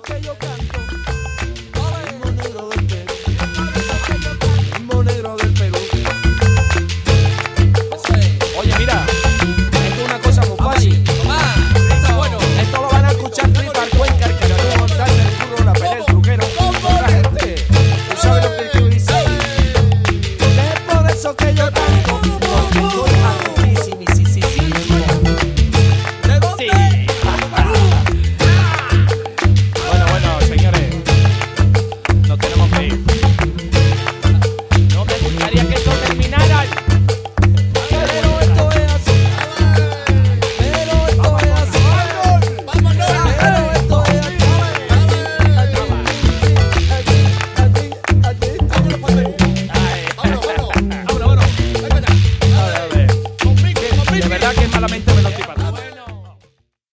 que yo canto. Ritmo negro del Perú. Ritmo negro del Perú. Oye, mira, esto es una cosa muy fácil. Bueno, esto lo van a escuchar Tripar Cuenca, el Canadú Montal, el Curro, la Pelea, el Truquero, otra gente. ¿Tú sabes lo que el tío dice? Es por eso que yo canto, porque estoy arrechísimo. ¿De dónde? Bueno, señores, nos tenemos que ir. No me gustaría que esto terminara. Pero esto es así. Pero esto es así. Pero esto es así. Vámonos. De verdad que malamente me lo estoy pasando.